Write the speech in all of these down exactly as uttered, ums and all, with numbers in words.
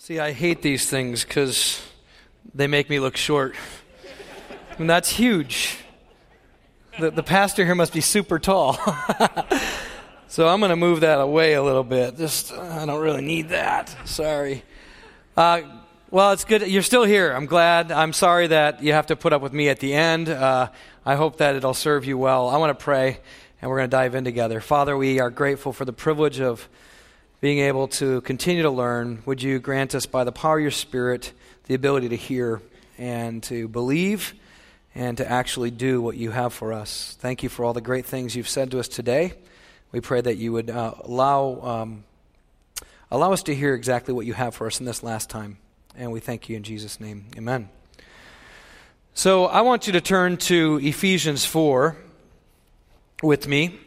See, I hate these things because they make me look short. And that's huge. The, the pastor here must be super tall. So I'm going to move that away a little bit. Just, I don't really need that. Sorry. Uh, well, it's good. You're still here. I'm glad. I'm sorry that you have to put up with me at the end. Uh, I hope that it'll serve you well. I want to pray, and we're going to dive in together. Father, we are grateful for the privilege of being able to continue to learn. Would you grant us by the power of your Spirit the ability to hear and to believe and to actually do what you have for us. Thank you for all the great things you've said to us today. We pray that you would uh, allow um, allow us to hear exactly what you have for us in this last time. And we thank you in Jesus' name. Amen. So I want you to turn to Ephesians four with me.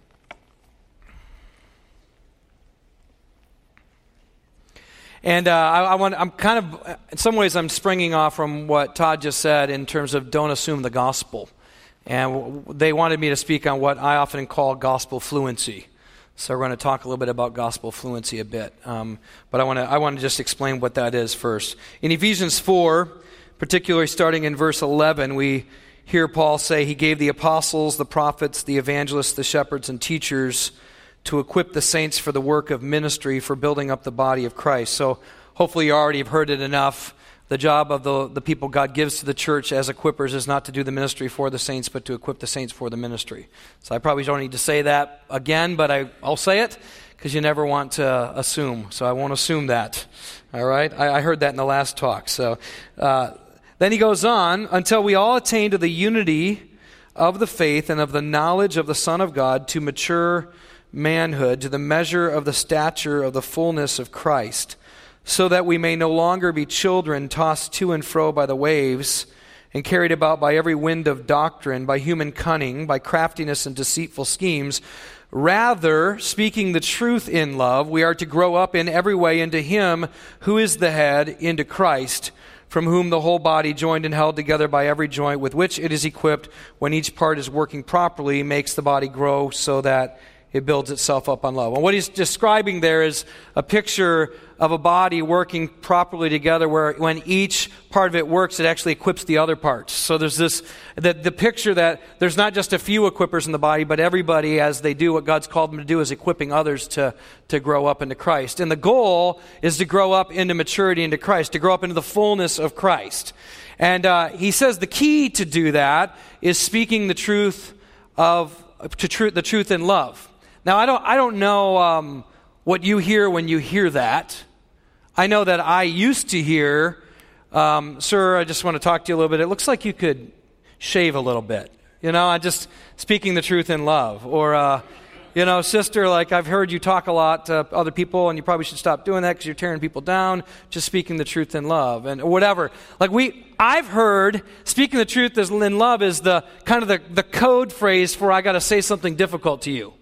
And uh, I, I want, I'm kind of, in some ways, I'm springing off from what Todd just said in terms of don't assume the gospel. And they wanted me to speak on what I often call gospel fluency. So we're going to talk a little bit about gospel fluency a bit. Um, but I want to I want to just explain what that is first. In Ephesians four, particularly starting in verse eleven, we hear Paul say he gave the apostles, the prophets, the evangelists, the shepherds, and teachers to equip the saints for the work of ministry for building up the body of Christ. So hopefully you already have heard it enough. The job of the, the people God gives to the church as equippers is not to do the ministry for the saints, but to equip the saints for the ministry. So I probably don't need to say that again, but I, I'll say it because you never want to assume. So I won't assume that. All right? I, I heard that in the last talk. So uh, then he goes on, until we all attain to the unity of the faith and of the knowledge of the Son of God, to mature manhood, to the measure of the stature of the fullness of Christ, so that we may no longer be children tossed to and fro by the waves and carried about by every wind of doctrine, by human cunning, by craftiness and deceitful schemes. Rather, speaking the truth in love, we are to grow up in every way into Him who is the head, into Christ, from whom the whole body, joined and held together by every joint with which it is equipped, when each part is working properly, makes the body grow so that it builds itself up on love. And what he's describing there is a picture of a body working properly together, where when each part of it works, it actually equips the other parts. So there's this, the, the picture that there's not just a few equippers in the body, but everybody, as they do what God's called them to do, is equipping others to, to grow up into Christ. And the goal is to grow up into maturity into Christ, to grow up into the fullness of Christ. And uh, he says the key to do that is speaking the truth of, to tr- the truth in love. Now, I don't I don't know um, what you hear when you hear that. I know that I used to hear, um, sir, I just want to talk to you a little bit. It looks like you could shave a little bit. You know, I'm just speaking the truth in love. Or, uh, you know, sister, like I've heard you talk a lot to other people, and you probably should stop doing that because you're tearing people down. Just speaking the truth in love, and whatever. Like we, I've heard speaking the truth in love is the kind of the, the code phrase for I got to say something difficult to you.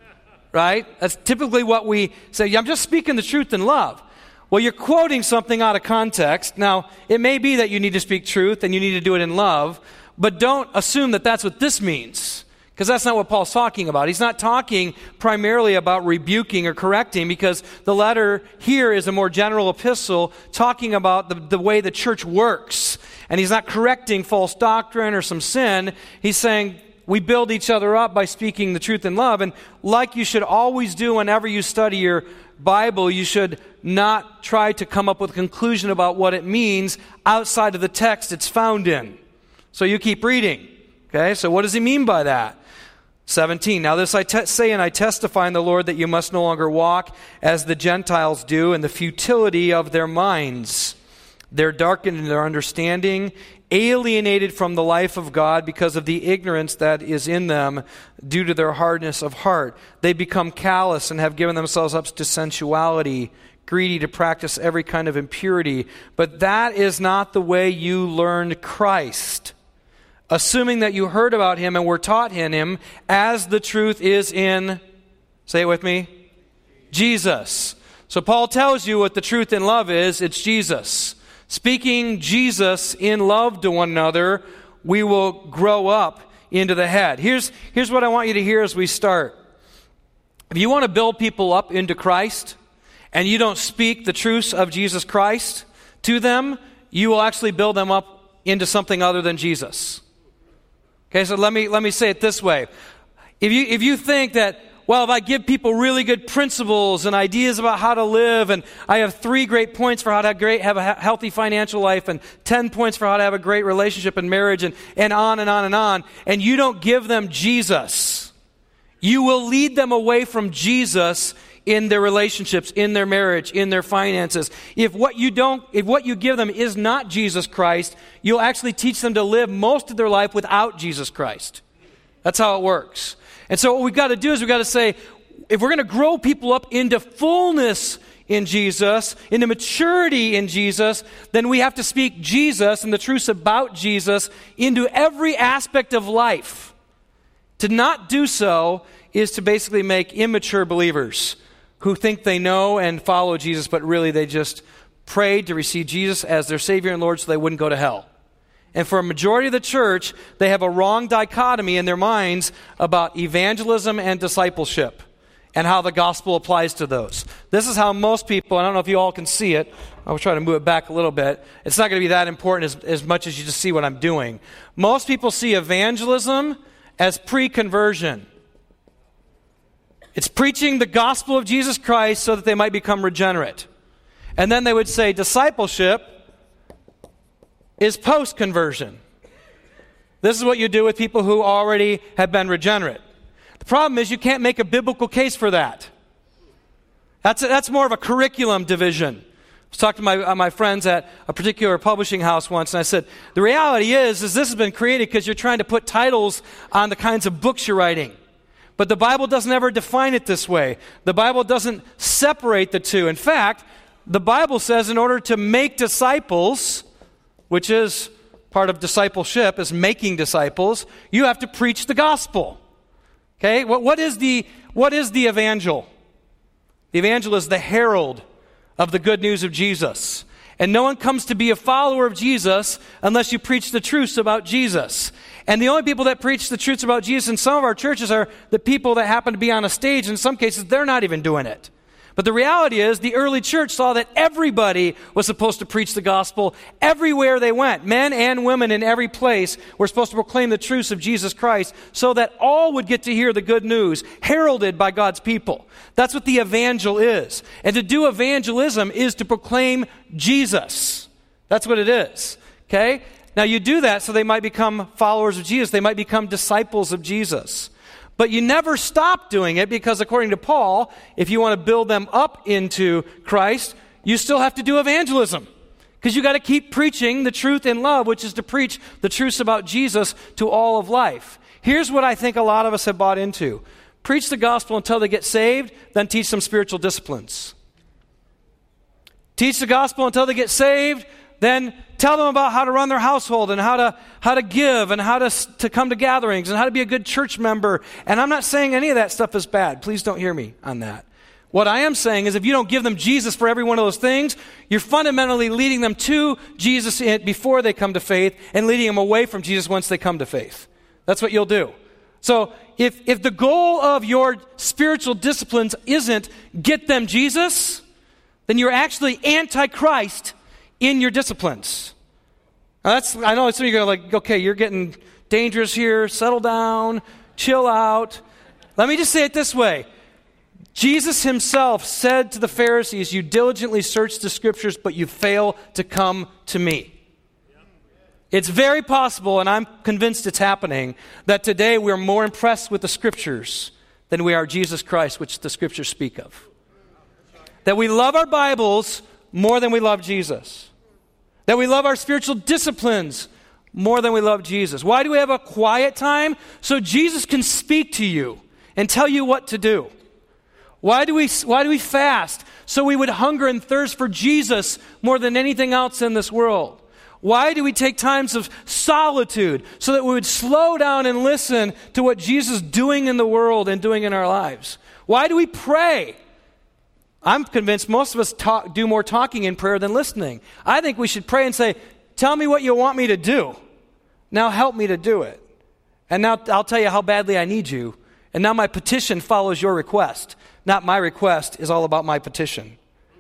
Right? That's typically what we say. Yeah, I'm just speaking the truth in love. Well, you're quoting something out of context. Now, it may be that you need to speak truth and you need to do it in love, but don't assume that that's what this means, because that's not what Paul's talking about. He's not talking primarily about rebuking or correcting, because the letter here is a more general epistle talking about the, the way the church works. And he's not correcting false doctrine or some sin. He's saying, we build each other up by speaking the truth in love. And like you should always do whenever you study your Bible, you should not try to come up with a conclusion about what it means outside of the text it's found in. So you keep reading. Okay, so what does he mean by that? seventeen, now this I te- say and I testify in the Lord that you must no longer walk as the Gentiles do in the futility of their minds. They're darkened in their understanding, alienated from the life of God because of the ignorance that is in them due to their hardness of heart. They become callous and have given themselves up to sensuality, greedy to practice every kind of impurity. But that is not the way you learned Christ, assuming that you heard about Him and were taught in Him, as the truth is in, say it with me, Jesus. So Paul tells you what the truth in love is. It's Jesus. Speaking Jesus in love to one another, we will grow up into the head. Here's, here's what I want you to hear as we start. If you want to build people up into Christ, and you don't speak the truths of Jesus Christ to them, you will actually build them up into something other than Jesus. Okay, so let me let me say it this way. If you if you think that, well, if I give people really good principles and ideas about how to live, and I have three great points for how to have, great, have a healthy financial life, and ten points for how to have a great relationship and marriage, and, and on and on and on, and you don't give them Jesus, you will lead them away from Jesus in their relationships, in their marriage, in their finances. If what you don't, if what you give them is not Jesus Christ, you'll actually teach them to live most of their life without Jesus Christ. That's how it works. And so what we've got to do is we've got to say, if we're going to grow people up into fullness in Jesus, into maturity in Jesus, then we have to speak Jesus and the truths about Jesus into every aspect of life. To not do so is to basically make immature believers who think they know and follow Jesus, but really they just prayed to receive Jesus as their Savior and Lord so they wouldn't go to hell. And for a majority of the church, they have a wrong dichotomy in their minds about evangelism and discipleship and how the gospel applies to those. This is how most people, and I don't know if you all can see it, I'll try to move it back a little bit. It's not going to be that important as, as much as you just see what I'm doing. Most people see evangelism as pre-conversion. It's preaching the gospel of Jesus Christ so that they might become regenerate. And then they would say discipleship is post-conversion. This is what you do with people who already have been regenerate. The problem is you can't make a biblical case for that. That's, a, that's more of a curriculum division. I was talking to my, uh, my friends at a particular publishing house once, and I said, the reality is, is this has been created because you're trying to put titles on the kinds of books you're writing. But the Bible doesn't ever define it this way. The Bible doesn't separate the two. In fact, the Bible says in order to make disciples, which is part of discipleship, is making disciples, you have to preach the gospel. Okay? What, what is the, what is the evangel? The evangel is the herald of the good news of Jesus. And no one comes to be a follower of Jesus unless you preach the truths about Jesus. And the only people that preach the truths about Jesus in some of our churches are the people that happen to be on a stage. In some cases, they're not even doing it. But the reality is, the early church saw that everybody was supposed to preach the gospel everywhere they went. Men and women in every place were supposed to proclaim the truths of Jesus Christ so that all would get to hear the good news, heralded by God's people. That's what the evangel is. And to do evangelism is to proclaim Jesus. That's what it is. Okay? Now you do that so they might become followers of Jesus. They might become disciples of Jesus. But you never stop doing it because according to Paul, if you want to build them up into Christ, you still have to do evangelism. Because you got to keep preaching the truth in love, which is to preach the truths about Jesus to all of life. Here's what I think a lot of us have bought into. Preach the gospel until they get saved, then teach them spiritual disciplines. Teach the gospel until they get saved, then tell them about how to run their household and how to how to give and how to, to come to gatherings and how to be a good church member. And I'm not saying any of that stuff is bad. Please don't hear me on that. What I am saying is if you don't give them Jesus for every one of those things, you're fundamentally leading them to Jesus before they come to faith and leading them away from Jesus once they come to faith. That's what you'll do. So if if the goal of your spiritual disciplines isn't get them Jesus, then you're actually anti-Christ in your disciplines. Now that's, I know some of you are like, okay, you're getting dangerous here. Settle down. Chill out. Let me just say it this way. Jesus himself said to the Pharisees, you diligently search the scriptures, but you fail to come to me. It's very possible, and I'm convinced it's happening, that today we're more impressed with the scriptures than we are Jesus Christ, which the scriptures speak of. That we love our Bibles more than we love Jesus. That we love our spiritual disciplines more than we love Jesus. Why do we have a quiet time? So Jesus can speak to you and tell you what to do. Why do we, why do we fast? So we would hunger and thirst for Jesus more than anything else in this world. Why do we take times of solitude? So that we would slow down and listen to what Jesus is doing in the world and doing in our lives. Why do we pray? I'm convinced most of us talk, do more talking in prayer than listening. I think we should pray and say, tell me what you want me to do. Now help me to do it. And now I'll tell you how badly I need you. And now my petition follows your request. Not my request is all about my petition.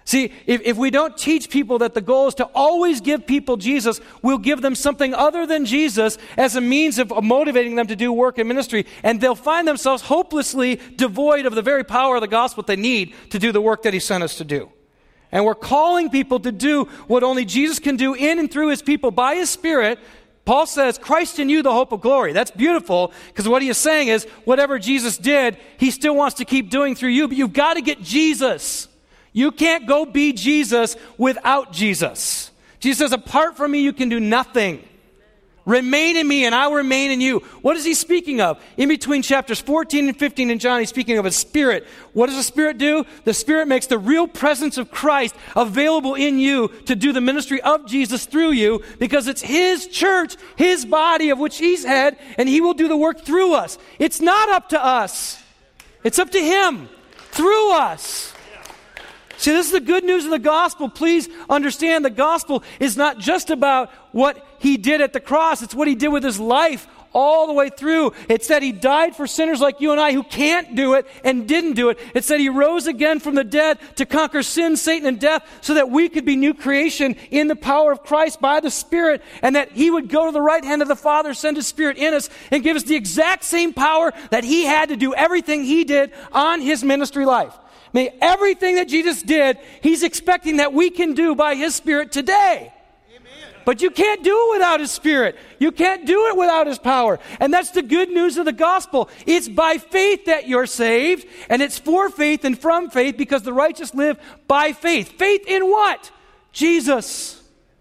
See, if, if we don't teach people that the goal is to always give people Jesus, we'll give them something other than Jesus as a means of motivating them to do work in ministry, and they'll find themselves hopelessly devoid of the very power of the gospel they need to do the work that he sent us to do. And we're calling people to do what only Jesus can do in and through his people by his Spirit. Paul says, Christ in you, the hope of glory. That's beautiful, because what he is saying is, whatever Jesus did, he still wants to keep doing through you, but you've got to get Jesus. You can't go be Jesus without Jesus. Jesus says, apart from me, you can do nothing. Remain in me and I'll remain in you. What is he speaking of? In between chapters fourteen and fifteen in John, he's speaking of a Spirit. What does the Spirit do? The Spirit makes the real presence of Christ available in you to do the ministry of Jesus through you, because it's his church, his body of which he's head, and he will do the work through us. It's not up to us. It's up to him through us. See, this is the good news of the gospel. Please understand, the gospel is not just about what he did at the cross. It's what he did with his life all the way through. It said he died for sinners like you and I who can't do it and didn't do it. It said he rose again from the dead to conquer sin, Satan, and death so that we could be new creation in the power of Christ by the Spirit, and that he would go to the right hand of the Father, send his Spirit in us, and give us the exact same power that he had to do everything he did on his ministry life. May everything that Jesus did, he's expecting that we can do by his Spirit today. Amen. But you can't do it without his Spirit. You can't do it without his power. And that's the good news of the gospel. It's by faith that you're saved, and it's for faith and from faith, because the righteous live by faith. Faith in what? Jesus.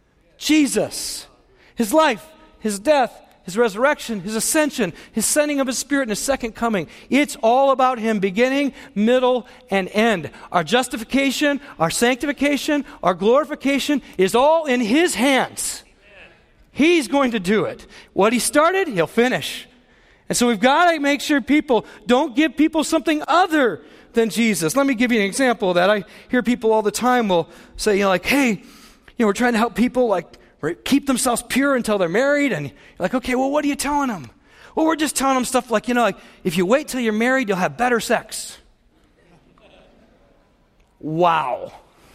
Jesus. His life, his death, his resurrection, his ascension, his sending of his Spirit, and his second coming. It's all about him, beginning, middle, and end. Our justification, our sanctification, our glorification is all in his hands. He's going to do it. What he started, he'll finish. And so we've got to make sure people don't give people something other than Jesus. Let me give you an example of that. I hear people all the time will say, you know, like, hey, you know, we're trying to help people, like, keep themselves pure until they're married. And you're like, okay, well, what are you telling them? Well, we're just telling them stuff like, you know, like, if you wait till you're married, you'll have better sex. Wow.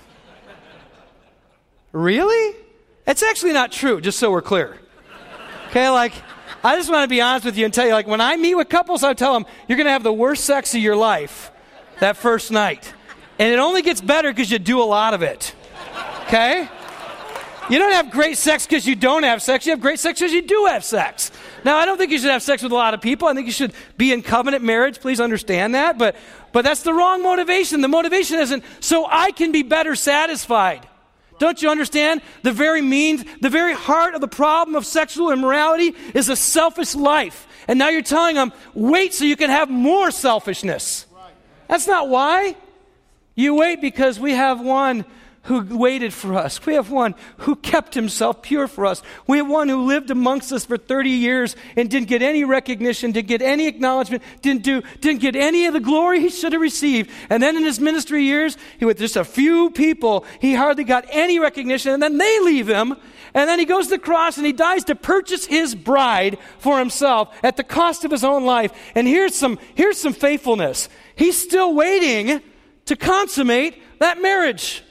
Really? It's actually not true, just so we're clear. Okay, like, I just want to be honest with you and tell you, like, when I meet with couples, I tell them, you're going to have the worst sex of your life that first night. And it only gets better because you do a lot of it. Okay? You don't have great sex because you don't have sex. You have great sex because you do have sex. Now, I don't think you should have sex with a lot of people. I think you should be in covenant marriage. Please understand that. But, but that's the wrong motivation. The motivation isn't so I can be better satisfied. Don't you understand? The very means, the very heart of the problem of sexual immorality is a selfish life. And now you're telling them, wait so you can have more selfishness. That's not why. You wait because we have one who waited for us. We have one who kept himself pure for us. We have one who lived amongst us for thirty years and didn't get any recognition, didn't get any acknowledgement, didn't do, didn't get any of the glory he should have received. And then in his ministry years, he with just a few people, he hardly got any recognition, and then they leave him. And then he goes to the cross and he dies to purchase his bride for himself at the cost of his own life. And here's some, here's some faithfulness. He's still waiting to consummate that marriage.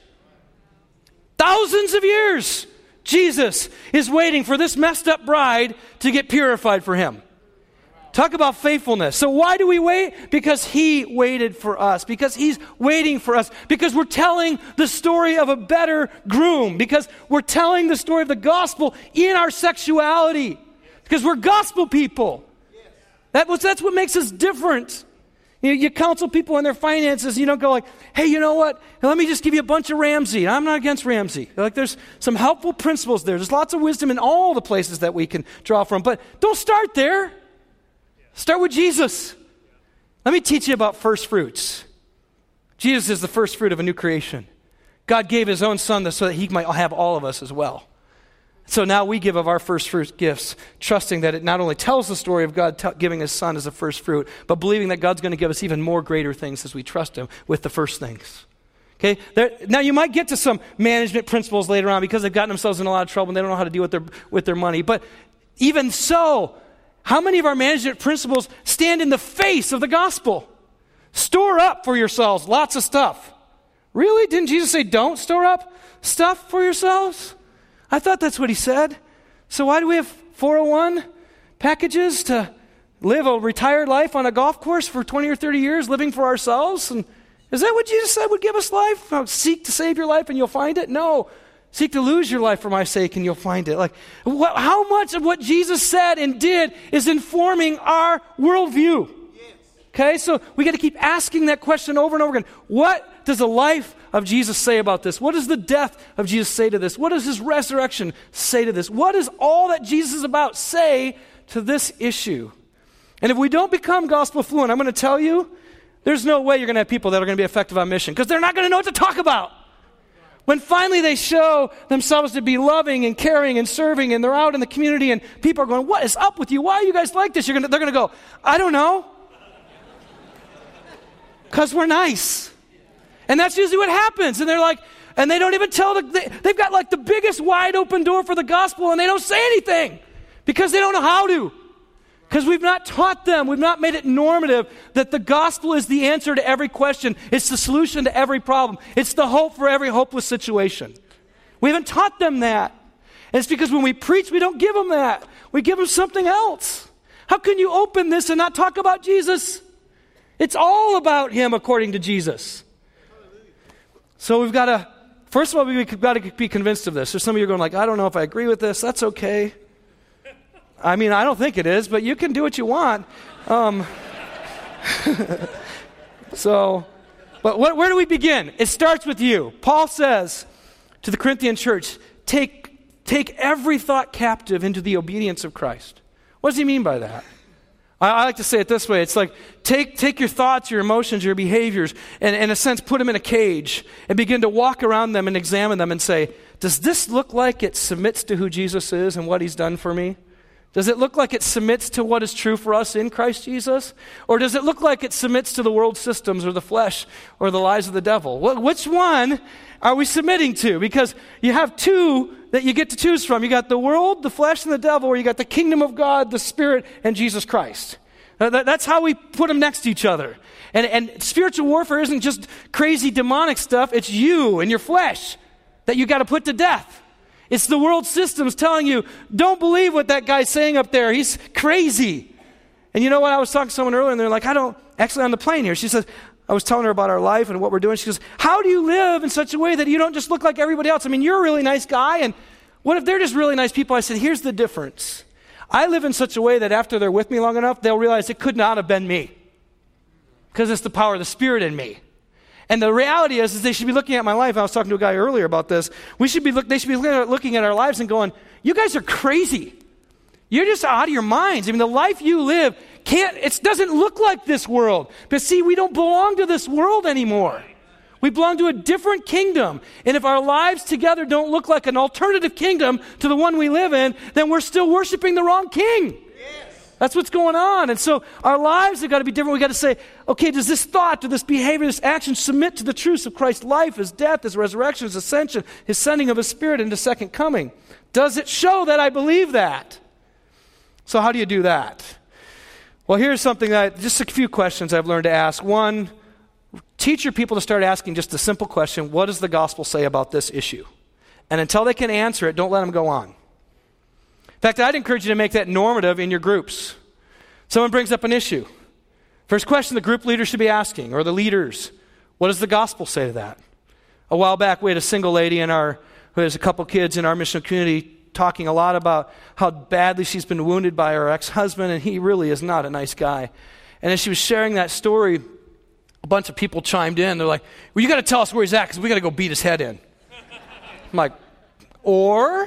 Thousands of years, Jesus is waiting for this messed up bride to get purified for him. Talk about faithfulness. So why do we wait? Because he waited for us. Because he's waiting for us. Because we're telling the story of a better groom. Because we're telling the story of the gospel in our sexuality. Because we're gospel people. That was, that's what makes us different. You, you counsel people on their finances. You don't go like, hey, you know what? Let me just give you a bunch of Ramsey. I'm not against Ramsey. Like, there's some helpful principles there. There's lots of wisdom in all the places that we can draw from. But don't start there. Start with Jesus. Let me teach you about first fruits. Jesus is the first fruit of a new creation. God gave his own son so that he might have all of us as well. So now we give of our first fruit gifts, trusting that it not only tells the story of God t- giving his son as a first fruit, but believing that God's going to give us even more greater things as we trust him with the first things. Okay? There, now you might get to some management principles later on because they've gotten themselves in a lot of trouble and they don't know how to deal with their, with their money. But even so, how many of our management principles stand in the face of the gospel? Store up for yourselves lots of stuff. Really? Didn't Jesus say, don't store up stuff for yourselves? I thought that's what he said. So why do we have four oh one packages to live a retired life on a golf course for twenty or thirty years, living for ourselves? And is that what Jesus said would give us life? Oh, seek to save your life and you'll find it? No. Seek to lose your life for my sake and you'll find it. Like, what, how much of what Jesus said and did is informing our worldview? Yes. Okay, so we got to keep asking that question over and over again. What does the life of Jesus say about this? What does the death of Jesus say to this? What does his resurrection say to this? What does all that Jesus is about say to this issue? And if we don't become gospel fluent, I'm going to tell you, there's no way you're going to have people that are going to be effective on mission because they're not going to know what to talk about. When finally they show themselves to be loving and caring and serving and they're out in the community and people are going, what is up with you? Why are you guys like this? You're gonna, they're going to go, I don't know. Because we're nice. And that's usually what happens. And they're like, and they don't even tell, the, they, they've got like the biggest wide open door for the gospel and they don't say anything because they don't know how to. Because we've not taught them, we've not made it normative that the gospel is the answer to every question. It's the solution to every problem. It's the hope for every hopeless situation. We haven't taught them that. And it's because when we preach, we don't give them that. We give them something else. How can you open this and not talk about Jesus? It's all about him according to Jesus. So we've got to, first of all, we've got to be convinced of this. There's some of you going like, I don't know if I agree with this. That's okay. I mean, I don't think it is, but you can do what you want. Um, so, but what, where do we begin? It starts with you. Paul says to the Corinthian church, take, take every thought captive into the obedience of Christ. What does he mean by that? I, I like to say it this way. It's like, take, take your thoughts, your emotions, your behaviors, and in a sense, put them in a cage and begin to walk around them and examine them and say, does this look like it submits to who Jesus is and what he's done for me? Does it look like it submits to what is true for us in Christ Jesus? Or does it look like it submits to the world systems or the flesh or the lies of the devil? Well, which one are we submitting to? Because you have two that you get to choose from. You got the world, the flesh, and the devil, or you got the kingdom of God, the Spirit, and Jesus Christ. That's how we put them next to each other. And, and spiritual warfare isn't just crazy demonic stuff. It's you and your flesh that you got to put to death. It's the world systems telling you, don't believe what that guy's saying up there. He's crazy. And you know what? I was talking to someone earlier, and they're like, I don't, actually on the plane here, she says, I was telling her about our life and what we're doing. She goes, how do you live in such a way that you don't just look like everybody else? I mean, you're a really nice guy, and what if they're just really nice people? I said, here's the difference. I live in such a way that after they're with me long enough, they'll realize it could not have been me. Because it's the power of the Spirit in me. And the reality is, is they should be looking at my life. I was talking to a guy earlier about this. We should be look, they should be looking at, looking at our lives and going, you guys are crazy. You're just out of your minds. I mean, the life you live can't, it doesn't look like this world. But see, we don't belong to this world anymore. We belong to a different kingdom. And if our lives together don't look like an alternative kingdom to the one we live in, then we're still worshiping the wrong king. That's what's going on. And so our lives have got to be different. We've got to say, okay, does this thought, does this behavior, this action submit to the truths of Christ's life, his death, his resurrection, his ascension, his sending of his Spirit into second coming? Does it show that I believe that? So how do you do that? Well, here's something that, just a few questions I've learned to ask. One, teach your people to start asking just a simple question, what does the gospel say about this issue? And until they can answer it, don't let them go on. In fact, I'd encourage you to make that normative in your groups. Someone brings up an issue. First question the group leader should be asking, or the leaders, what does the gospel say to that? A while back, we had a single lady in our, who has a couple kids in our mission community talking a lot about how badly she's been wounded by her ex-husband, and he really is not a nice guy. And as she was sharing that story, a bunch of people chimed in. They're like, well, you got to tell us where he's at because we got to go beat his head in. I'm like, or...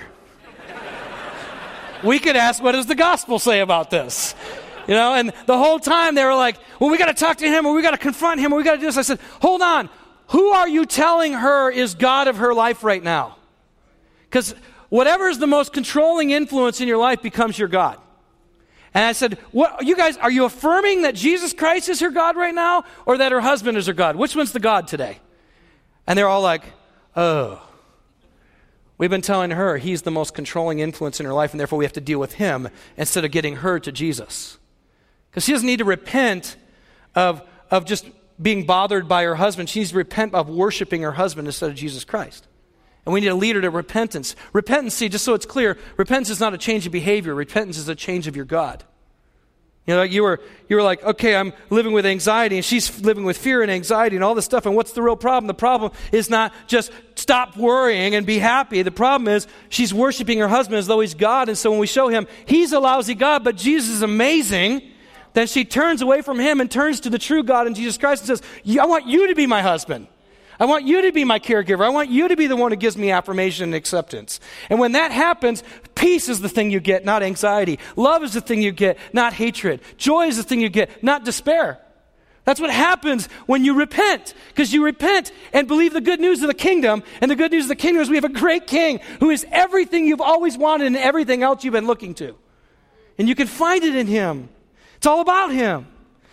we could ask, what does the gospel say about this? You know, and the whole time they were like, well, we got to talk to him, or we got to confront him, or we got to do this. I said, hold on. Who are you telling her is God of her life right now? Because whatever is the most controlling influence in your life becomes your God. And I said, what, you guys, are you affirming that Jesus Christ is her God right now, or that her husband is her God? Which one's the God today? And they're all like, oh. We've been telling her he's the most controlling influence in her life, and therefore we have to deal with him instead of getting her to Jesus. Because she doesn't need to repent of, of just being bothered by her husband. She needs to repent of worshiping her husband instead of Jesus Christ. And we need to lead her to repentance. Repentance, see, just so it's clear, repentance is not a change of behavior. Repentance is a change of your God. You know, you were you were like, okay, I'm living with anxiety, and she's living with fear and anxiety and all this stuff. And what's the real problem? The problem is not just stop worrying and be happy. The problem is she's worshiping her husband as though he's God. And so when we show him he's a lousy God, but Jesus is amazing, then she turns away from him and turns to the true God in Jesus Christ and says, I want you to be my husband. I want you to be my caregiver. I want you to be the one who gives me affirmation and acceptance. And when that happens, peace is the thing you get, not anxiety. Love is the thing you get, not hatred. Joy is the thing you get, not despair. That's what happens when you repent, because you repent and believe the good news of the kingdom. And the good news of the kingdom is we have a great king who is everything you've always wanted and everything else you've been looking to. And you can find it in him. It's all about him.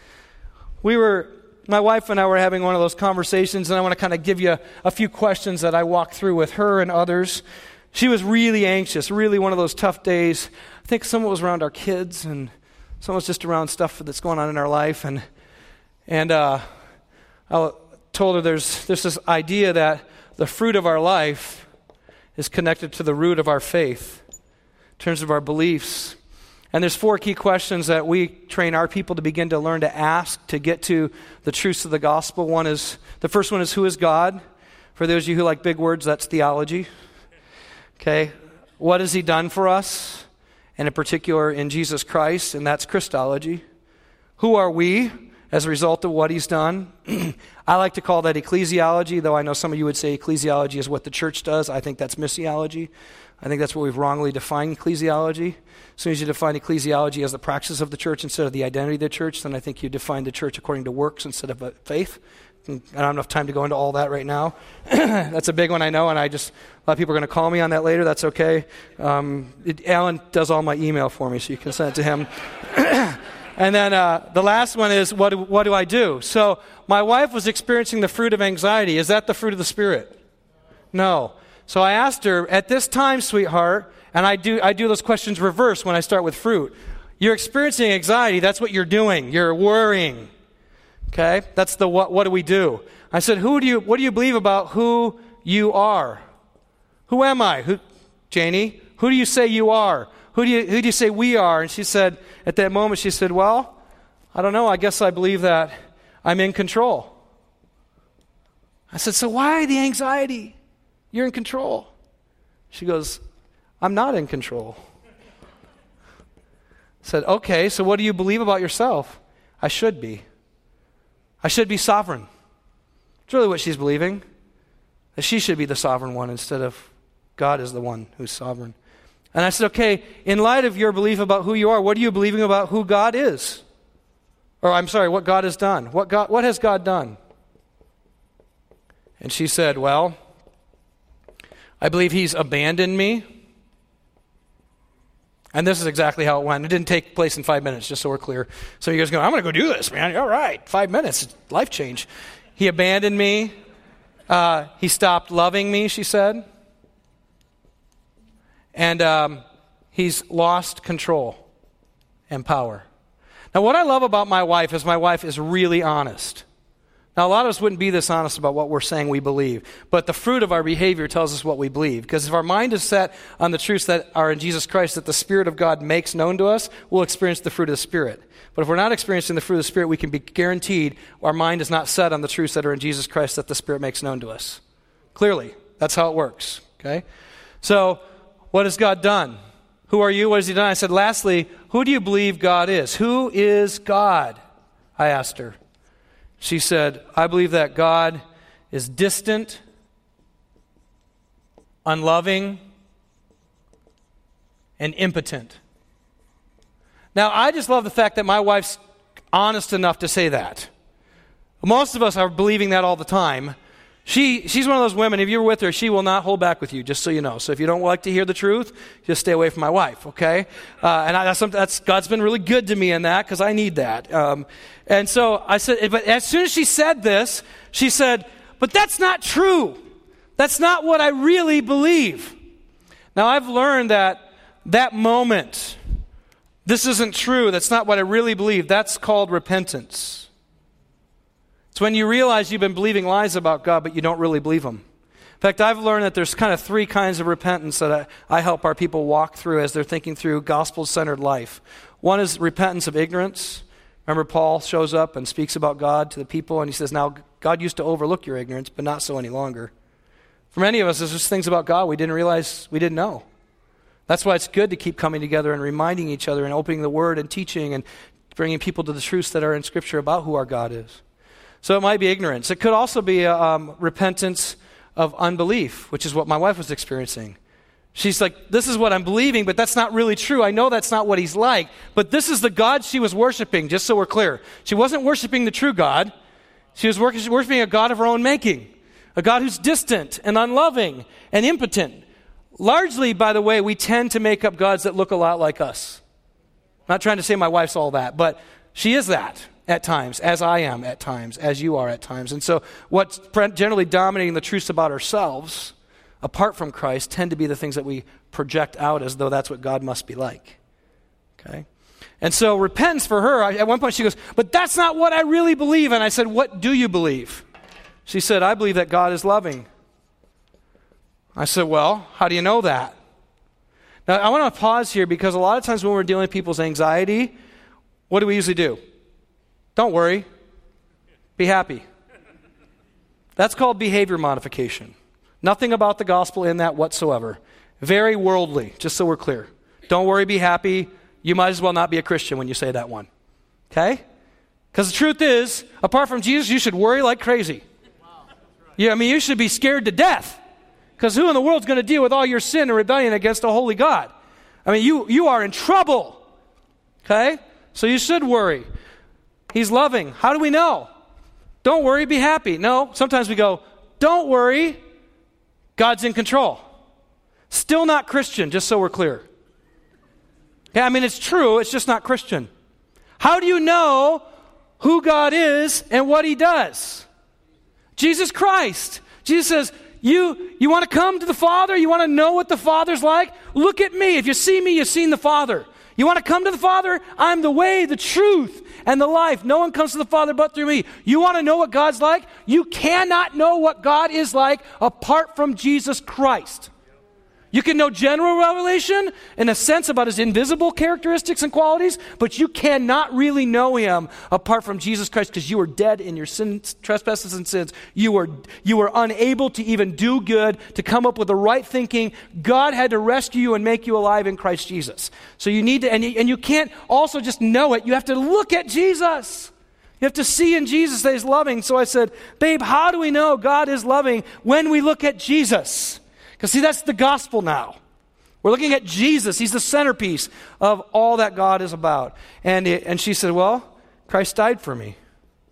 We were... My wife and I were having one of those conversations, and I want to kind of give you a, a few questions that I walked through with her and others. She was really anxious, really one of those tough days. I think some of it was around our kids, and some was just around stuff that's going on in our life. And and uh, I told her there's, there's this idea that the fruit of our life is connected to the root of our faith in terms of our beliefs. And there's four key questions that we train our people to begin to learn to ask to get to the truths of the gospel. One is, the first one is, who is God? For those of you who like big words, that's theology. Okay. What has he done for us? And in particular in Jesus Christ, and that's Christology. Who are we as a result of what he's done? I like to call that ecclesiology, though I know some of you would say ecclesiology is what the church does. I think that's missiology. I think that's what we've wrongly defined ecclesiology. As soon as you define ecclesiology as the practice of the church instead of the identity of the church, then I think you define the church according to works instead of faith. I don't have enough time to go into all that right now. That's a big one, I know, and I just, a lot of people are going to call me on that later. That's okay. Um, it, Alan does all my email for me, so you can send it to him. And then uh, the last one is, what do, what do I do? So my wife was experiencing the fruit of anxiety. Is that the fruit of the Spirit? No. So I asked her, at this time, sweetheart, and I do I do those questions reverse when I start with fruit. You're experiencing anxiety. That's what you're doing. You're worrying. Okay? That's the what, what do we do? I said, who do you, what do you believe about who you are? Who am I? Who, Janie, who do you say you are? Who do you, who do you say we are? And she said, at that moment, she said, well, I don't know. I guess I believe that I'm in control. I said, so why the anxiety? You're in control. She goes, I'm not in control. I said, okay, so what do you believe about yourself? I should be. I should be sovereign. It's really what she's believing. That she should be the sovereign one instead of God is the one who's sovereign. And I said, okay, in light of your belief about who you are, what are you believing about who God is? Or I'm sorry, what God has done. What God, what has God done? And she said, well, I believe he's abandoned me. And this is exactly how it went. It didn't take place in five minutes, just so we're clear. So you guys go, I'm going to go do this, man. All right, five minutes, life change. He abandoned me. Uh, he stopped loving me, she said. And um, he's lost control and power. Now, what I love about my wife is my wife is really honest. Now, a lot of us wouldn't be this honest about what we're saying we believe, but the fruit of our behavior tells us what we believe. Because if our mind is set on the truths that are in Jesus Christ, that the Spirit of God makes known to us, we'll experience the fruit of the Spirit. But if we're not experiencing the fruit of the Spirit, we can be guaranteed our mind is not set on the truths that are in Jesus Christ that the Spirit makes known to us. Clearly, that's how it works. Okay? So, what has God done? Who are you? What has he done? I said, lastly, who do you believe God is? Who is God? I asked her. She said, I believe that God is distant, unloving, and impotent. Now, I just love the fact that my wife's honest enough to say that. Most of us are believing that all the time. She, she's one of those women, if you're with her, she will not hold back with you, just so you know. So if you don't like to hear the truth, just stay away from my wife, okay? Uh, and I, that's, that's God's been really good to me in that, because I need that. Um, and so I said, but as soon as she said this, she said, but that's not true. That's not what I really believe. Now, I've learned that that moment, this isn't true, that's not what I really believe, that's called repentance. It's It's when you realize you've been believing lies about God, but you don't really believe them. In fact, I've learned that there's kind of three kinds of repentance that I, I help our people walk through as they're thinking through gospel-centered life. One is repentance of ignorance. Remember, Paul shows up and speaks about God to the people, and he says, now, God used to overlook your ignorance, but not so any longer. For many of us, there's just things about God we didn't realize we didn't know. That's why it's good to keep coming together and reminding each other and opening the Word and teaching and bringing people to the truths that are in Scripture about who our God is. So it might be ignorance. It could also be a, um, repentance of unbelief, which is what my wife was experiencing. She's like, this is what I'm believing, but that's not really true. I know that's not what he's like, but this is the God she was worshiping, just so we're clear. She wasn't worshiping the true God. She was worshiping a God of her own making, a God who's distant and unloving and impotent. Largely, by the way, we tend to make up gods that look a lot like us. I'm not trying to say my wife's all that, but she is that at times, as I am at times, as you are at times. And so what's generally dominating the truths about ourselves apart from Christ tend to be the things that we project out as though that's what God must be like. Okay? And so repentance for her, at one point she goes, but that's not what I really believe. And I said, what do you believe? She said, I believe that God is loving. I said, well, how do you know that? Now, I want to pause here because a lot of times when we're dealing with people's anxiety, what do we usually do? Don't worry. Be happy. That's called behavior modification. Nothing about the gospel in that whatsoever. Very worldly, just so we're clear. Don't worry, be happy. You might as well not be a Christian when you say that one. Okay? Because the truth is, apart from Jesus, you should worry like crazy. Yeah, I mean, you should be scared to death. Because who in the world is going to deal with all your sin and rebellion against a holy God? I mean, you, you are in trouble. Okay? So you should worry. He's loving. How do we know? Don't worry, be happy. No, sometimes we go, don't worry, God's in control. Still not Christian, just so we're clear. Yeah, I mean, it's true, it's just not Christian. How do you know who God is and what he does? Jesus Christ. Jesus says, you, you want to come to the Father? You want to know what the Father's like? Look at me. If you see me, you've seen the Father. You want to come to the Father? I'm the way, the truth, and the life. No one comes to the Father but through me. You want to know what God's like? You cannot know what God is like apart from Jesus Christ. You can know general revelation in a sense about his invisible characteristics and qualities, but you cannot really know him apart from Jesus Christ because you were dead in your sins, trespasses and sins. You were, you were unable to even do good, to come up with the right thinking. God had to rescue you and make you alive in Christ Jesus. So you need to, and you, and you can't also just know it. You have to look at Jesus. You have to see in Jesus that he's loving. So I said, babe, how do we know God is loving when we look at Jesus? Because see, that's the gospel now. We're looking at Jesus. He's the centerpiece of all that God is about. And, it, and she said, well, Christ died for me.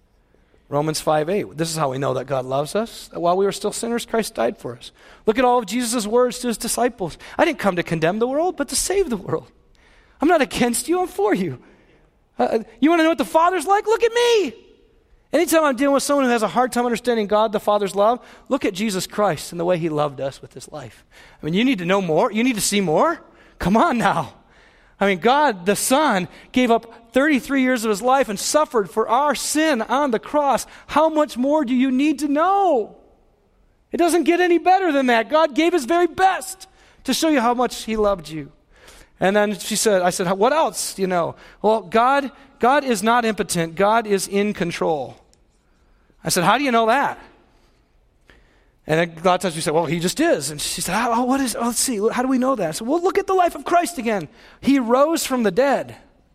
Romans five eight. This is how we know that God loves us. That while we were still sinners, Christ died for us. Look at all of Jesus' words to his disciples. I didn't come to condemn the world, but to save the world. I'm not against you, I'm for you. Uh, you want to know what the Father's like? Look at me. Anytime I'm dealing with someone who has a hard time understanding God, the Father's love, look at Jesus Christ and the way he loved us with his life. I mean, you need to know more? You need to see more? Come on now. I mean, God, the Son, gave up thirty-three years of his life and suffered for our sin on the cross. How much more do you need to know? It doesn't get any better than that. God gave his very best to show you how much he loved you. And then she said, I said, what else do you know? Well, God, God is not impotent. God is in control. I said, how do you know that? And a lot of times we say, well, he just is. And she said, oh, what is, oh, let's see, how do we know that? I said, well, look at the life of Christ again. He rose from the dead.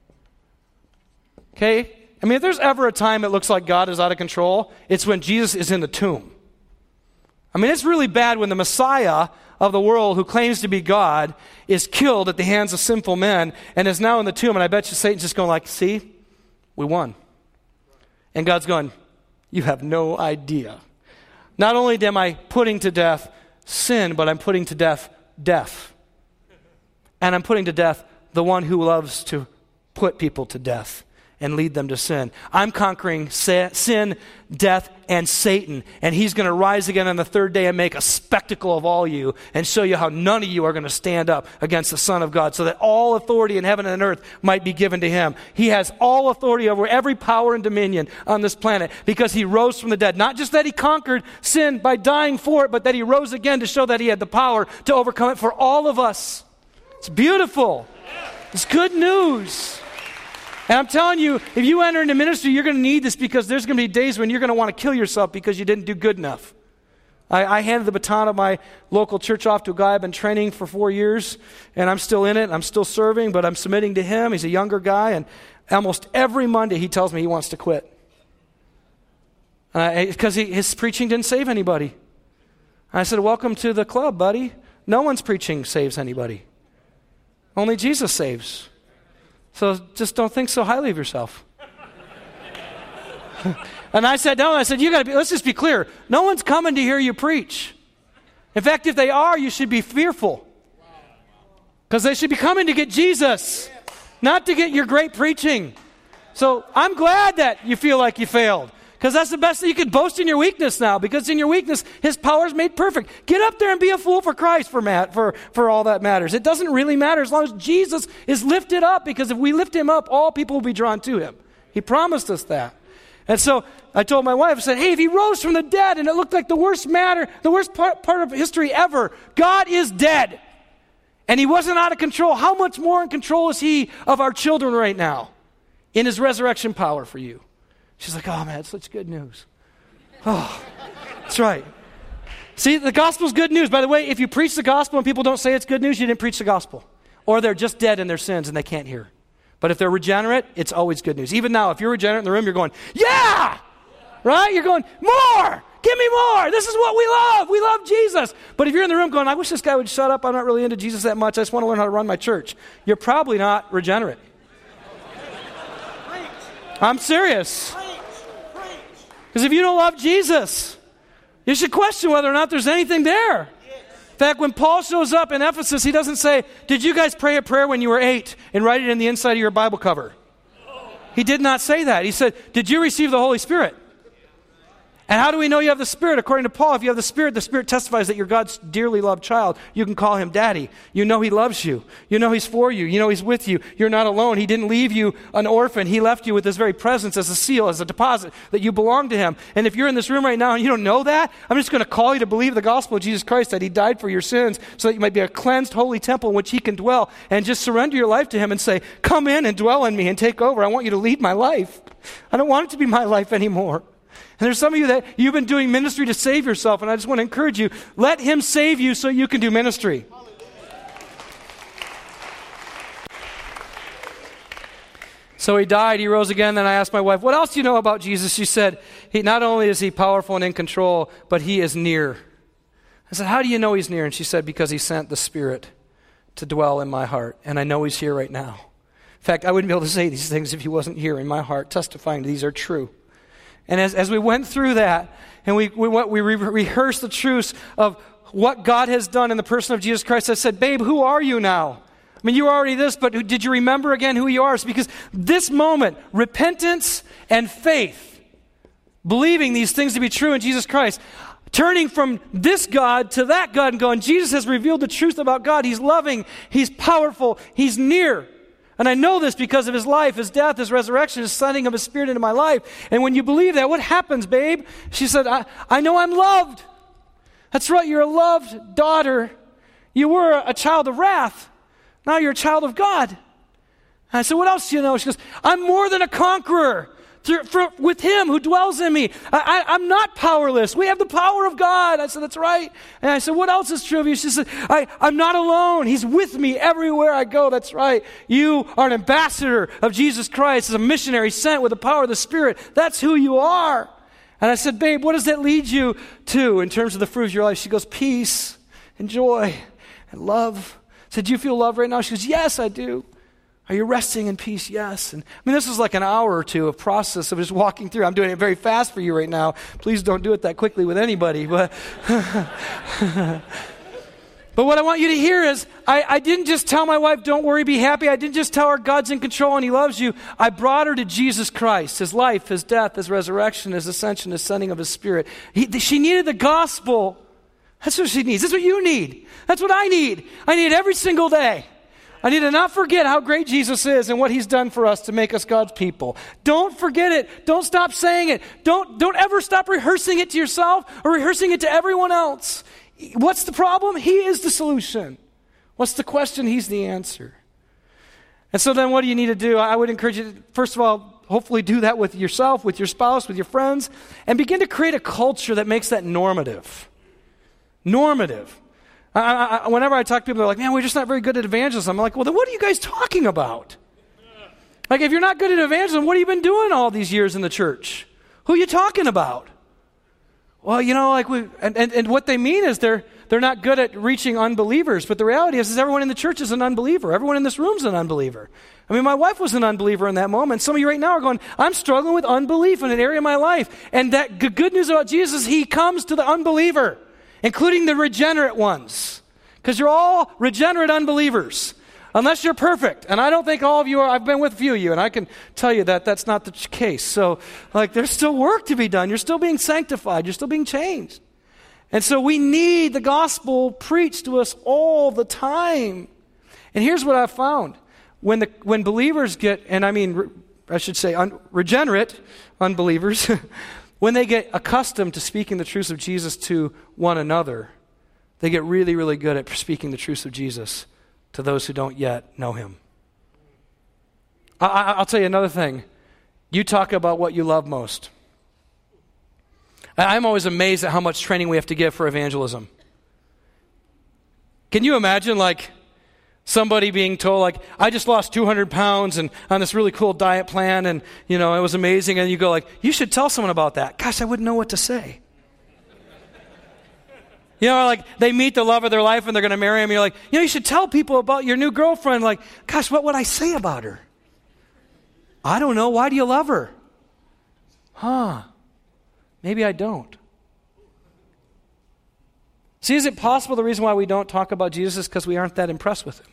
Okay? I mean, if there's ever a time it looks like God is out of control, it's when Jesus is in the tomb. I mean, it's really bad when the Messiah of the world who claims to be God is killed at the hands of sinful men and is now in the tomb. And I bet you Satan's just going like, see, we won. And God's going, you have no idea. Not only am I putting to death sin, but I'm putting to death death. And I'm putting to death the one who loves to put people to death and lead them to sin. I'm conquering sin, death, and Satan. And he's going to rise again on the third day and make a spectacle of all you and show you how none of you are going to stand up against the Son of God, so that all authority in heaven and earth might be given to him. He has all authority over every power and dominion on this planet because he rose from the dead. Not just that he conquered sin by dying for it, but that he rose again to show that he had the power to overcome it for all of us. It's beautiful. It's good news. And I'm telling you, if you enter into ministry, you're going to need this, because there's going to be days when you're going to want to kill yourself because you didn't do good enough. I, I handed the baton of my local church off to a guy I've been training for four years, and I'm still in it. I'm still serving, but I'm submitting to him. He's a younger guy, and almost every Monday he tells me he wants to quit. Because uh, his preaching didn't save anybody. I said, welcome to the club, buddy. No one's preaching saves anybody. Only Jesus saves. So just don't think so highly of yourself. And I said, no, I said, you got to be, let's just be clear. No one's coming to hear you preach. In fact, if they are, you should be fearful. Because they should be coming to get Jesus, not to get your great preaching. So I'm glad that you feel like you failed. Because that's the best thing. You can boast in your weakness now, because in your weakness, his power is made perfect. Get up there and be a fool for Christ for, Matt, for, for all that matters. It doesn't really matter as long as Jesus is lifted up, because if we lift him up, all people will be drawn to him. He promised us that. And so I told my wife, I said, hey, if he rose from the dead and it looked like the worst matter, the worst part, part of history ever, God is dead. And he wasn't out of control. How much more in control is he of our children right now in his resurrection power for you? She's like, oh, man, it's such good news. Oh, that's right. See, the gospel's good news. By the way, if you preach the gospel and people don't say it's good news, you didn't preach the gospel. Or they're just dead in their sins and they can't hear. But if they're regenerate, it's always good news. Even now, if you're regenerate in the room, you're going, yeah! Right? You're going, more! Give me more! This is what we love! We love Jesus! But if you're in the room going, I wish this guy would shut up. I'm not really into Jesus that much. I just want to learn how to run my church. You're probably not regenerate. I'm serious. Because if you don't love Jesus, you should question whether or not there's anything there. In fact, when Paul shows up in Ephesus, he doesn't say, did you guys pray a prayer when you were eight and write it in the inside of your Bible cover? He did not say that. He said, did you receive the Holy Spirit? And how do we know you have the Spirit? According to Paul, if you have the Spirit, the Spirit testifies that you're God's dearly loved child. You can call him daddy. You know he loves you. You know he's for you. You know he's with you. You're not alone. He didn't leave you an orphan. He left you with his very presence as a seal, as a deposit, that you belong to him. And if you're in this room right now and you don't know that, I'm just going to call you to believe the gospel of Jesus Christ, that he died for your sins so that you might be a cleansed, holy temple in which he can dwell. And just surrender your life to him and say, come in and dwell in me and take over. I want you to lead my life. I don't want it to be my life anymore. And there's some of you that you've been doing ministry to save yourself, and I just want to encourage you, let him save you so you can do ministry. So he died, he rose again. Then I asked my wife, what else do you know about Jesus? She said, he, not only is he powerful and in control, but he is near. I said, how do you know he's near? And she said, because he sent the Spirit to dwell in my heart, and I know he's here right now. In fact, I wouldn't be able to say these things if he wasn't here in my heart, testifying these are true. And as, as we went through that, and we we, went, we re- rehearsed the truths of what God has done in the person of Jesus Christ, I said, babe, who are you now? I mean, you were already this, but did you remember again who you are? It's because this moment, repentance and faith, believing these things to be true in Jesus Christ, turning from this God to that God and going, Jesus has revealed the truth about God. He's loving, he's powerful, he's near. And I know this because of his life, his death, his resurrection, his sending of his Spirit into my life. And when you believe that, what happens, babe? She said, I, I know I'm loved. That's right, you're a loved daughter. You were a child of wrath. Now you're a child of God. And I said, what else do you know? She goes, I'm more than a conqueror through, for, with him who dwells in me. I, I, I'm not powerless. We have the power of God. I said, that's right. And I said, what else is true of you? She said, I, I'm not alone. He's with me everywhere I go. That's right. You are an ambassador of Jesus Christ, as a missionary sent with the power of the Spirit. That's who you are. And I said, babe, what does that lead you to in terms of the fruit of your life? She goes, peace and joy and love. I said, do you feel love right now? She goes, yes, I do. Are you resting in peace? Yes. And I mean, this is like an hour or two of process of just walking through. I'm doing it very fast for you right now. Please don't do it that quickly with anybody. But But what I want you to hear is, I, I didn't just tell my wife, don't worry, be happy. I didn't just tell her God's in control and he loves you. I brought her to Jesus Christ, his life, his death, his resurrection, his ascension, his sending of his Spirit. He, she needed the gospel. That's what she needs. That's what you need. That's what I need. I need it every single day. I need to not forget how great Jesus is and what he's done for us to make us God's people. Don't forget it. Don't stop saying it. Don't, don't ever stop rehearsing it to yourself or rehearsing it to everyone else. What's the problem? He is the solution. What's the question? He's the answer. And so then what do you need to do? I would encourage you to, first of all, hopefully do that with yourself, with your spouse, with your friends, and begin to create a culture that makes that normative. Normative. I, I, whenever I talk to people, they're like, man, we're just not very good at evangelism. I'm like, well, then what are you guys talking about? Like, if you're not good at evangelism, what have you been doing all these years in the church? Who are you talking about? Well, you know, like we, and, and, and what they mean is they're they're not good at reaching unbelievers. But the reality is, is everyone in the church is an unbeliever. Everyone in this room is an unbeliever. I mean, my wife was an unbeliever in that moment. Some of you right now are going, I'm struggling with unbelief in an area of my life. And that g- good news about Jesus is he comes to the unbeliever, including the regenerate ones. Because you're all regenerate unbelievers. Unless you're perfect. And I don't think all of you are. I've been with a few of you, and I can tell you that that's not the case. So, like, there's still work to be done. You're still being sanctified. You're still being changed. And so we need the gospel preached to us all the time. And here's what I've found. When the when believers get, and I mean, I should say un, regenerate unbelievers, when they get accustomed to speaking the truths of Jesus to one another, they get really, really good at speaking the truths of Jesus to those who don't yet know him. I, I, I'll tell you another thing. You talk about what you love most. I, I'm always amazed at how much training we have to give for evangelism. Can you imagine, like, somebody being told, like, I just lost two hundred pounds and on this really cool diet plan and, you know, it was amazing. And you go like, you should tell someone about that. Gosh, I wouldn't know what to say. You know, like they meet the love of their life and they're going to marry him. You're like, you know, you should tell people about your new girlfriend. Like, gosh, what would I say about her? I don't know. Why do you love her? Huh. Maybe I don't. See, is it possible the reason why we don't talk about Jesus is because we aren't that impressed with him?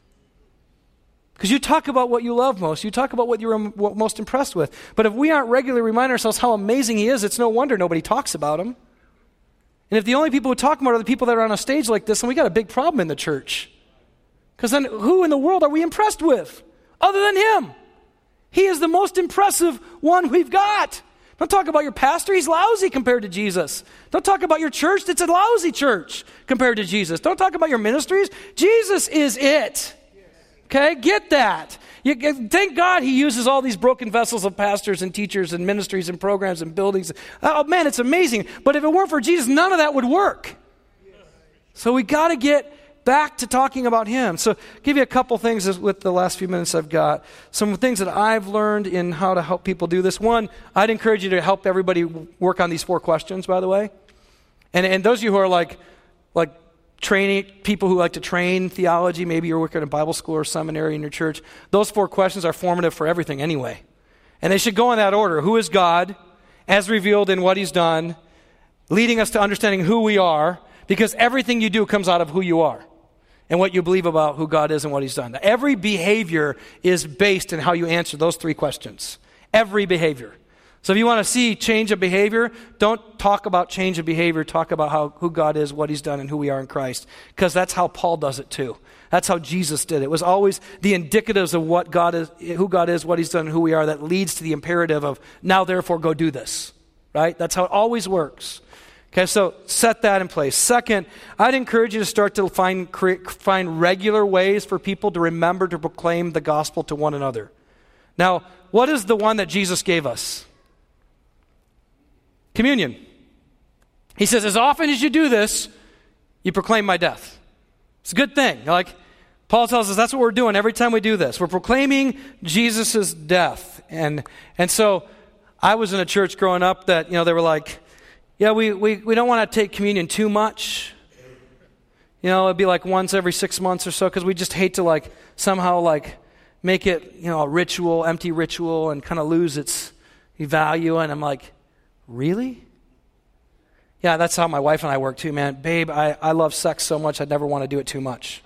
Because you talk about what you love most. You talk about what you're most impressed with. But if we aren't regularly reminding ourselves how amazing he is, it's no wonder nobody talks about him. And if the only people who talk about are the people that are on a stage like this, then we got a big problem in the church. Because then who in the world are we impressed with other than him? He is the most impressive one we've got. Don't talk about your pastor. He's lousy compared to Jesus. Don't talk about your church. It's a lousy church compared to Jesus. Don't talk about your ministries. Jesus is it. Okay? Get that. You, thank God he uses all these broken vessels of pastors and teachers and ministries and programs and buildings. Oh, man, it's amazing. But if it weren't for Jesus, none of that would work. So we got to get back to talking about him. So I'll give you a couple things with the last few minutes I've got. Some things that I've learned in how to help people do this. One, I'd encourage you to help everybody work on these four questions, by the way. And, and those of you who are like, like, training, people who like to train theology, maybe you're working at a Bible school or seminary in your church, those four questions are formative for everything anyway. And they should go in that order. Who is God, as revealed in what he's done, leading us to understanding who we are, because everything you do comes out of who you are and what you believe about who God is and what he's done. Every behavior is based in how you answer those three questions. Every behavior. So if you want to see change of behavior, don't talk about change of behavior. Talk about how who God is, what he's done, and who we are in Christ. Because that's how Paul does it too. That's how Jesus did it. It was always the indicatives of what God is, who God is, what he's done, and who we are that leads to the imperative of now therefore go do this. Right? That's how it always works. Okay, so set that in place. Second, I'd encourage you to start to find create, find regular ways for people to remember to proclaim the gospel to one another. Now, what is the one that Jesus gave us? Communion. He says, as often as you do this, you proclaim my death. It's a good thing. Like Paul tells us that's what we're doing every time we do this. We're proclaiming Jesus' death. And and so I was in a church growing up that, you know, they were like, yeah, we, we, we don't want to take communion too much. You know, it'd be like once every six months or so because we just hate to like somehow like make it, you know, a ritual, empty ritual and kind of lose its value. And I'm like, really? Yeah, that's how my wife and I work too, man. Babe, I, I love sex so much I'd never want to do it too much.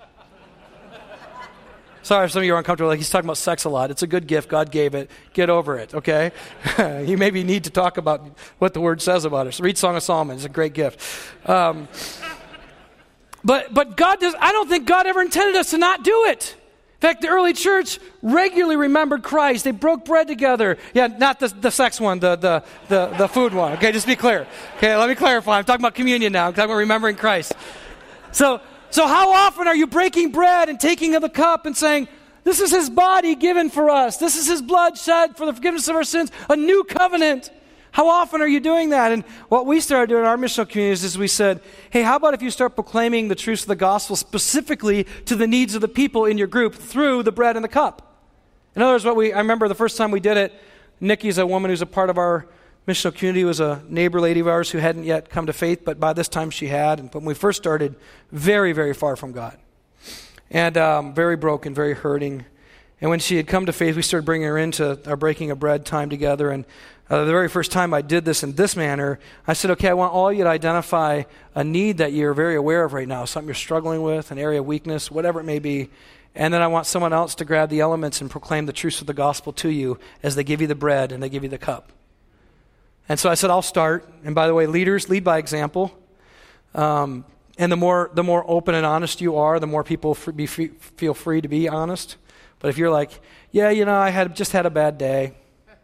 Sorry if some of you are uncomfortable. Like, he's talking about sex a lot. It's a good gift. God gave it. Get over it, okay? You maybe need to talk about what the Word says about it. So read Song of Solomon. It's a great gift. Um, but but God does. I don't think God ever intended us to not do it. In fact, the early church regularly remembered Christ. They broke bread together. Yeah, not the, the sex one, the, the, the, the food one. Okay, just be clear. Okay, let me clarify. I'm talking about communion now. I'm talking about remembering Christ. So... So how often are you breaking bread and taking of the cup and saying, this is his body given for us. This is his blood shed for the forgiveness of our sins, a new covenant. How often are you doing that? And what we started doing in our missional communities is we said, hey, how about if you start proclaiming the truths of the gospel specifically to the needs of the people in your group through the bread and the cup? In other words, what we I remember the first time we did it, Nikki's a woman who's a part of our missional community, was a neighbor lady of ours who hadn't yet come to faith, but by this time she had. And when we first started, very, very far from God. And um, very broken, very hurting. And when she had come to faith, we started bringing her into our breaking of bread time together. And uh, the very first time I did this in this manner, I said, okay, I want all you to identify a need that you're very aware of right now, something you're struggling with, an area of weakness, whatever it may be. And then I want someone else to grab the elements and proclaim the truths of the gospel to you as they give you the bread and they give you the cup. And so I said, I'll start. And by the way, leaders lead by example. Um, and the more the more open and honest you are, the more people f- be free, feel free to be honest. But if you're like, yeah, you know, I had just had a bad day.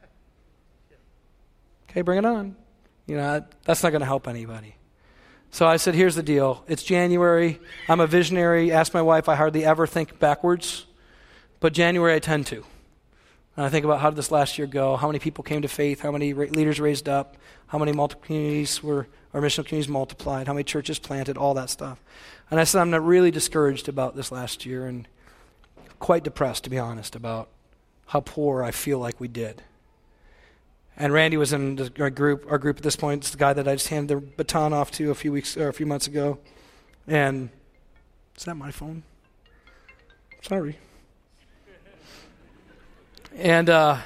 Okay, bring it on. You know, that's not going to help anybody. So I said, here's the deal. It's January. I'm a visionary. Ask my wife, I hardly ever think backwards. But January I tend to. And I think about how did this last year go, how many people came to faith, how many ra- leaders raised up, how many multi- communities were, or missional communities multiplied, how many churches planted, all that stuff. And I said, I'm not really discouraged about this last year and quite depressed, to be honest, about how poor I feel like we did. And Randy was in the, our group. Our group at this point, it's the guy that I just handed the baton off to a few weeks or a few months ago. And is that my phone? Sorry. And uh,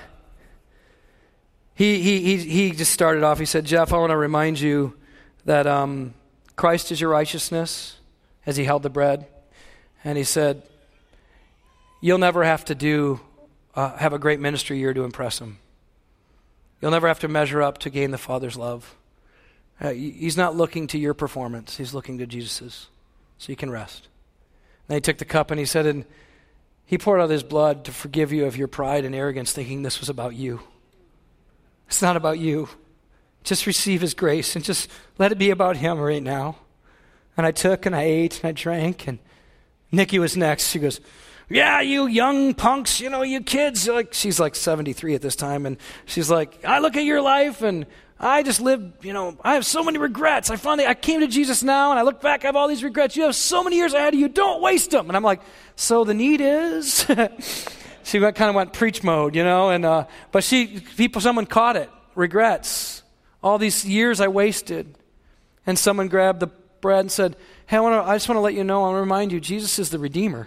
he, he he he just started off. He said, Jeff, I want to remind you that um, Christ is your righteousness, as he held the bread. And he said, you'll never have to do uh, have a great ministry year to impress him. You'll never have to measure up to gain the Father's love. Uh, he's not looking to your performance. He's looking to Jesus's, so you can rest. And he took the cup and he said, and he poured out his blood to forgive you of your pride and arrogance, thinking this was about you. It's not about you. Just receive his grace and just let it be about him right now. And I took and I ate and I drank, and Nikki was next. She goes, yeah, you young punks, you know, you kids. Like, she's like seventy-three at this time, and she's like, I look at your life and I just lived, you know, I have so many regrets. I finally, I came to Jesus now, and I look back, I have all these regrets. You have so many years ahead of you. Don't waste them. And I'm like, so the need is? She went, kind of went preach mode, you know, and uh, but she, people, someone caught it. Regrets. All these years I wasted. And someone grabbed the bread and said, hey, I, wanna, I just want to let you know, I want to remind you, Jesus is the Redeemer.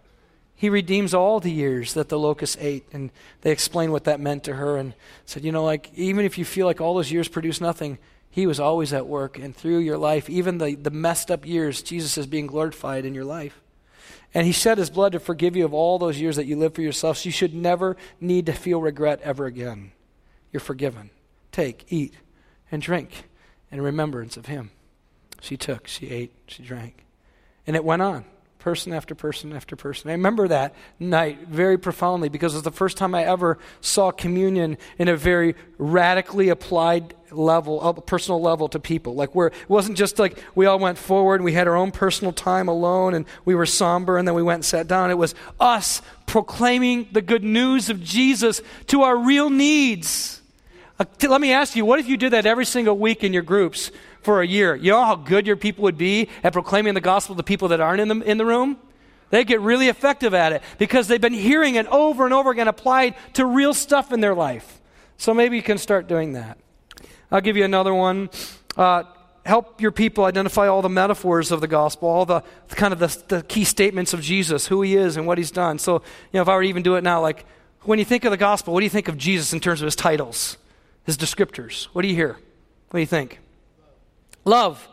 He redeems all the years that the locusts ate. And they explained what that meant to her and said, you know, like, even if you feel like all those years produce nothing, he was always at work. And through your life, even the, the messed up years, Jesus is being glorified in your life. And he shed his blood to forgive you of all those years that you lived for yourself. So you should never need to feel regret ever again. You're forgiven. Take, eat, and drink in remembrance of him. She took, she ate, she drank. And it went on. Person after person after person. I remember that night very profoundly because it was the first time I ever saw communion in a very radically applied level, a personal level to people. Like where it wasn't just like we all went forward and we had our own personal time alone and we were somber and then we went and sat down. It was us proclaiming the good news of Jesus to our real needs. Uh, t- let me ask you, what if you did that every single week in your groups for a year? You know how good your people would be at proclaiming the gospel to people that aren't in the, in the room? They get really effective at it because they've been hearing it over and over again applied to real stuff in their life. So maybe you can start doing that. I'll give you another one. Uh, help your people identify all the metaphors of the gospel, all the kind of the, the key statements of Jesus, who he is and what he's done. So, you know, if I were to even do it now, like when you think of the gospel, what do you think of Jesus in terms of his titles, his descriptors? What do you hear? What do you think? Love.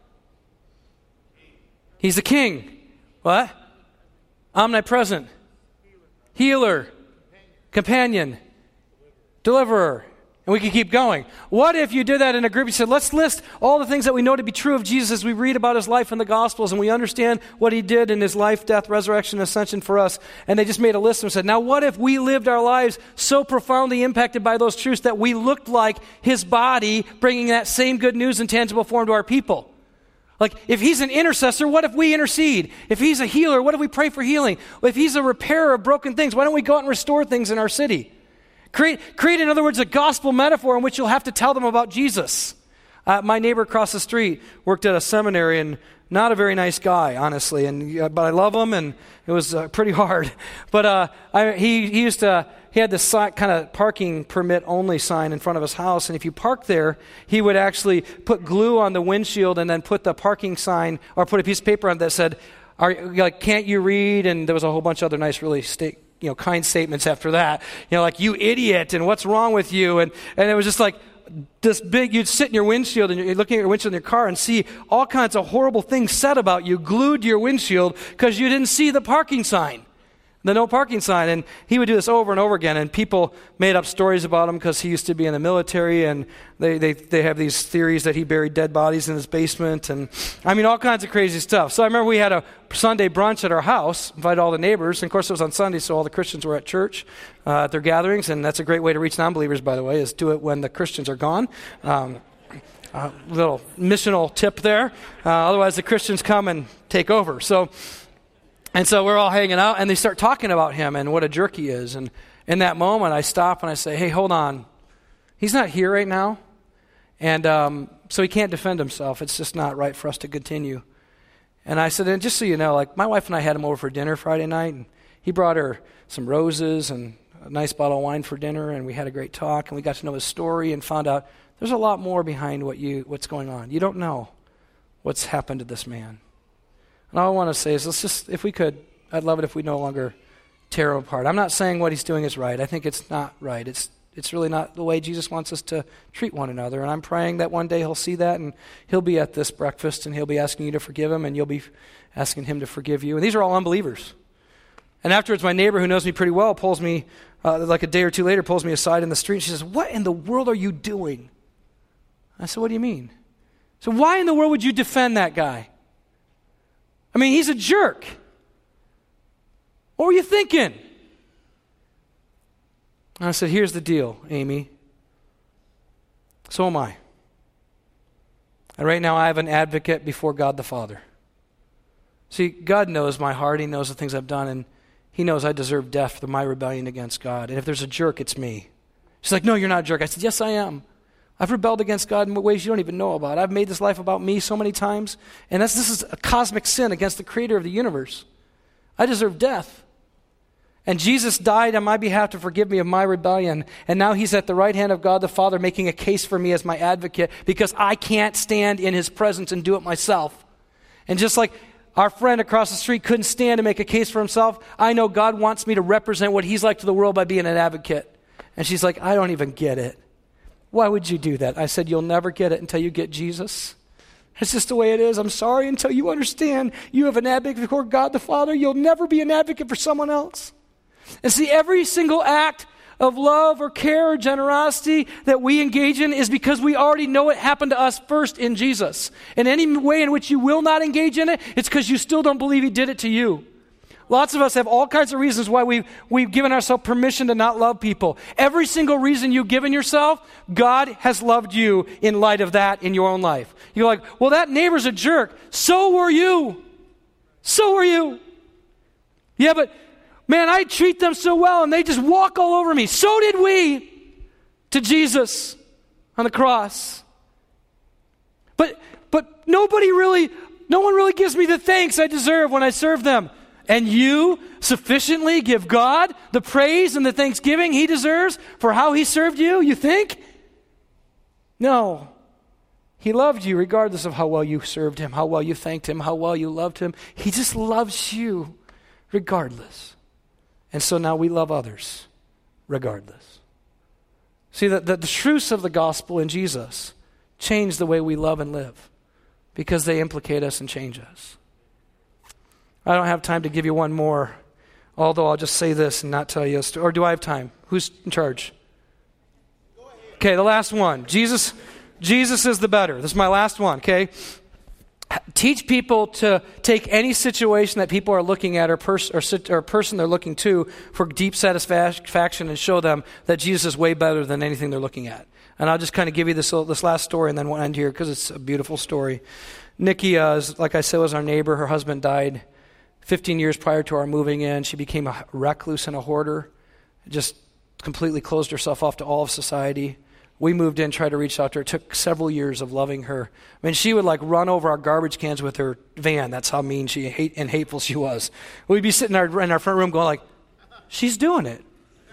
He's the king. What? Omnipresent. Healer. Companion. Deliverer. And we could keep going. What if you did that in a group? You said, let's list all the things that we know to be true of Jesus as we read about his life in the Gospels and we understand what he did in his life, death, resurrection, and ascension for us. And they just made a list and said, now what if we lived our lives so profoundly impacted by those truths that we looked like his body, bringing that same good news in tangible form to our people? Like, if he's an intercessor, what if we intercede? If he's a healer, what if we pray for healing? If he's a repairer of broken things, why don't we go out and restore things in our city? Create, create, in other words, a gospel metaphor in which you'll have to tell them about Jesus. Uh, my neighbor across the street worked at a seminary, and not a very nice guy, honestly. And uh, but I love him, and it was uh, pretty hard. But uh, I, he he used to he had this si- kind of parking permit only sign in front of his house, and if you park there, he would actually put glue on the windshield and then put the parking sign or put a piece of paper on that said, "Are like can't you read?" And there was a whole bunch of other nice, really state. you know, kind statements after that. You know, like, you idiot, and what's wrong with you? And and it was just like this big, you'd sit in your windshield, and you're looking at your windshield in your car and see all kinds of horrible things said about you glued to your windshield because you didn't see the parking sign, the no parking sign. And he would do this over and over again, and people made up stories about him because he used to be in the military, and they, they, they have these theories that he buried dead bodies in his basement, and I mean, all kinds of crazy stuff. So I remember we had a Sunday brunch at our house, invited all the neighbors, and of course it was on Sunday, so all the Christians were at church uh, at their gatherings, and that's a great way to reach non-believers, by the way, is do it when the Christians are gone. Um, a little missional tip there. Uh, otherwise the Christians come and take over. So And so we're all hanging out, and they start talking about him and what a jerk he is. And in that moment, I stop and I say, hey, hold on. He's not here right now. And um, so he can't defend himself. It's just not right for us to continue. And I said, and just so you know, like, my wife and I had him over for dinner Friday night, and he brought her some roses and a nice bottle of wine for dinner, and we had a great talk, and we got to know his story and found out there's a lot more behind what you what's going on. You don't know what's happened to this man. And all I want to say is, let's just, if we could, I'd love it if we no longer tear him apart. I'm not saying what he's doing is right. I think it's not right. It's it's really not the way Jesus wants us to treat one another. And I'm praying that one day he'll see that, and he'll be at this breakfast, and he'll be asking you to forgive him, and you'll be asking him to forgive you. And these are all unbelievers. And afterwards, my neighbor, who knows me pretty well, pulls me, uh, like a day or two later, pulls me aside in the street. And she says, what in the world are you doing? I said, what do you mean? So why in the world would you defend that guy? I mean, he's a jerk. What were you thinking? And I said, here's the deal, Amy. So am I. And right now I have an advocate before God the Father. See, God knows my heart. He knows the things I've done, and he knows I deserve death for my rebellion against God. And if there's a jerk, it's me. She's like, no, you're not a jerk. I said, yes, I am. I've rebelled against God in ways you don't even know about. I've made this life about me so many times, and that's, this is a cosmic sin against the creator of the universe. I deserve death. And Jesus died on my behalf to forgive me of my rebellion, and now he's at the right hand of God the Father making a case for me as my advocate because I can't stand in his presence and do it myself. And just like our friend across the street couldn't stand to make a case for himself, I know God wants me to represent what he's like to the world by being an advocate. And she's like, I don't even get it. Why would you do that? I said, you'll never get it until you get Jesus. It's just the way it is. I'm sorry, until you understand you have an advocate before God the Father, you'll never be an advocate for someone else. And see, every single act of love or care or generosity that we engage in is because we already know it happened to us first in Jesus. And any way in which you will not engage in it, it's because you still don't believe he did it to you. Lots of us have all kinds of reasons why we've, we've given ourselves permission to not love people. Every single reason you've given yourself, God has loved you in light of that in your own life. You're like, well, that neighbor's a jerk. So were you. So were you. Yeah, but man, I treat them so well and they just walk all over me. So did we to Jesus on the cross. But but nobody really, no one really gives me the thanks I deserve when I serve them. And you sufficiently give God the praise and the thanksgiving he deserves for how he served you, you think? No. He loved you regardless of how well you served him, how well you thanked him, how well you loved him. He just loves you regardless. And so now we love others regardless. See, that the, the truths of the gospel in Jesus change the way we love and live. because they implicate us and change us. I don't have time to give you one more, although I'll just say this and not tell you a story. Or do I have time? Who's in charge? Okay, the last one. Jesus, Jesus is the better. This is my last one, okay? Teach people to take any situation that people are looking at or, pers- or, sit- or person they're looking to for deep satisfaction and show them that Jesus is way better than anything they're looking at. And I'll just kind of give you this this last story and then we'll end here because it's a beautiful story. Nikki, uh, is, like I said, was our neighbor. Her husband died fifteen years prior to our moving in. She became a recluse and a hoarder, just completely closed herself off to all of society. We moved in, tried to reach out to her. It took several years of loving her. I mean, she would like run over our garbage cans with her van. That's how mean she hate and hateful she was. We'd be sitting in our, in our front room going like, she's doing it.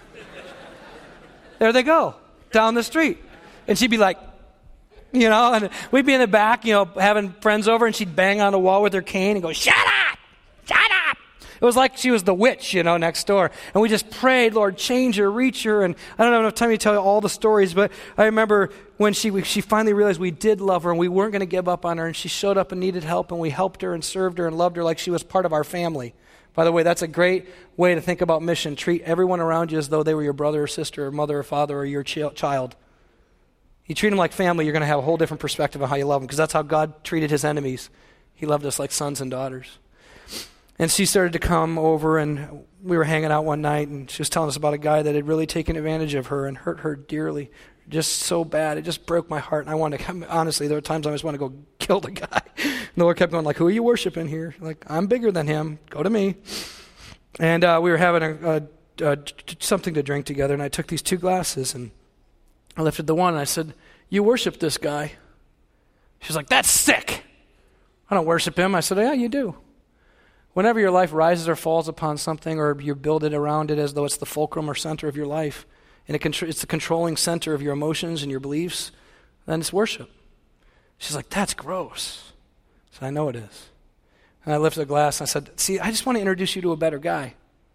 There they go, down the street. And she'd be like, you know, and we'd be in the back, you know, having friends over, and she'd bang on the wall with her cane and go, shut up, shut up. It was like she was the witch, you know, next door. And we just prayed, Lord, change her, reach her. And I don't have enough time to tell you all the stories, but I remember when she we, she finally realized we did love her and we weren't going to give up on her. And she showed up and needed help, and we helped her and served her and loved her like she was part of our family. By the way, that's a great way to think about mission. Treat everyone around you as though they were your brother or sister or mother or father or your ch- child. You treat them like family, you're going to have a whole different perspective on how you love them, because that's how God treated his enemies. He loved us like sons and daughters. And she started to come over, and we were hanging out one night, and she was telling us about a guy that had really taken advantage of her and hurt her dearly, just so bad. It just broke my heart, and I wanted to come. Honestly, there were times I just wanted to go kill the guy. And the Lord kept going, like, who are you worshiping here? Like, I'm bigger than him. Go to me. And uh, we were having a, a, a, something to drink together, and I took these two glasses, and I lifted the one, and I said, you worship this guy. She's like, that's sick. I don't worship him. I said, yeah, you do. Whenever your life rises or falls upon something, or you build it around it as though it's the fulcrum or center of your life, and it contr- it's the controlling center of your emotions and your beliefs, then it's worship. She's like, that's gross. I said, I know it is. And I lifted a glass and I said, see, I just want to introduce you to a better guy.